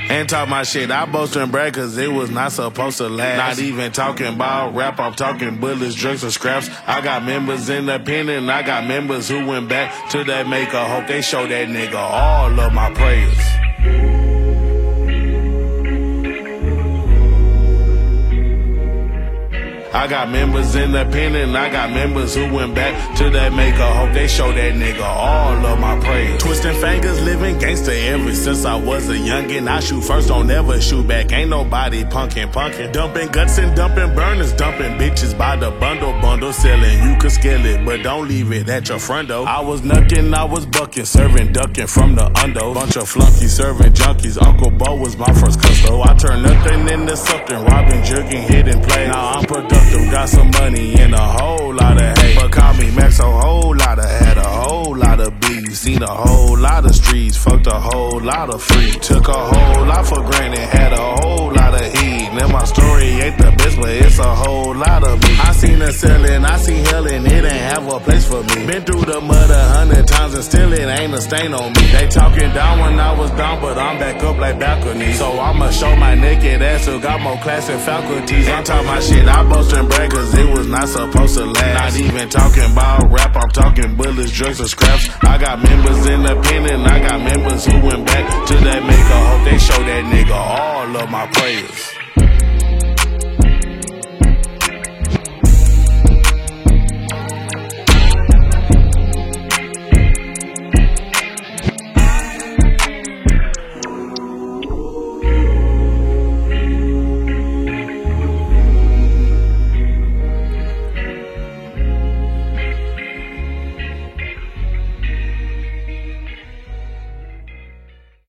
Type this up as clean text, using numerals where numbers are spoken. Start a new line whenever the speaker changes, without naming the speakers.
And talk my shit, I boast and brag cause it was not supposed to last. Not even talking about rap, I'm talking bullets, drugs, and scraps. I got members independent, I got members who went back to that maker. Hope they show that nigga all of my prayers. I got members independent, I got members who went back to that maker. Hope they show that nigga all of my praise. Twisting fingers, living gangster ever since I was a youngin'. I shoot first, don't ever shoot back. Ain't nobody punkin'. Dumping guts and dumping burners, dumping bitches by the bundle selling. You could scale it, but don't leave it at your front door. I was knuckin', I was bucking, serving, ducking from the undo. Bunch of flunkies serving junkies. Uncle Bo was my first custo. I turned nothing into something, robbing, jerking, hitting play. Now I'm productive. Got some money and a whole lot of hate. But call me Max, a whole lot of had a whole lot of beef. Seen a whole lot of streets, fucked a whole lot of free. Took a whole lot for granted, had a whole lot of heat. And my story ain't the best, but it's a whole lot of me. I seen her selling, I seen hell and it ain't have a place for me. Been through the mud 100 times and still it ain't a stain on me. They talking down when I was down, but I'm back up like balcony. So I'ma show my naked ass who got more class and faculties. I'm talking my shit, I boast and brag cause it was not supposed to last. Not even talking about rap, I'm talking bullets, drugs, and scraps. I got members independent, I got members who went back to that maker. Hope they show that nigga all of my prayers.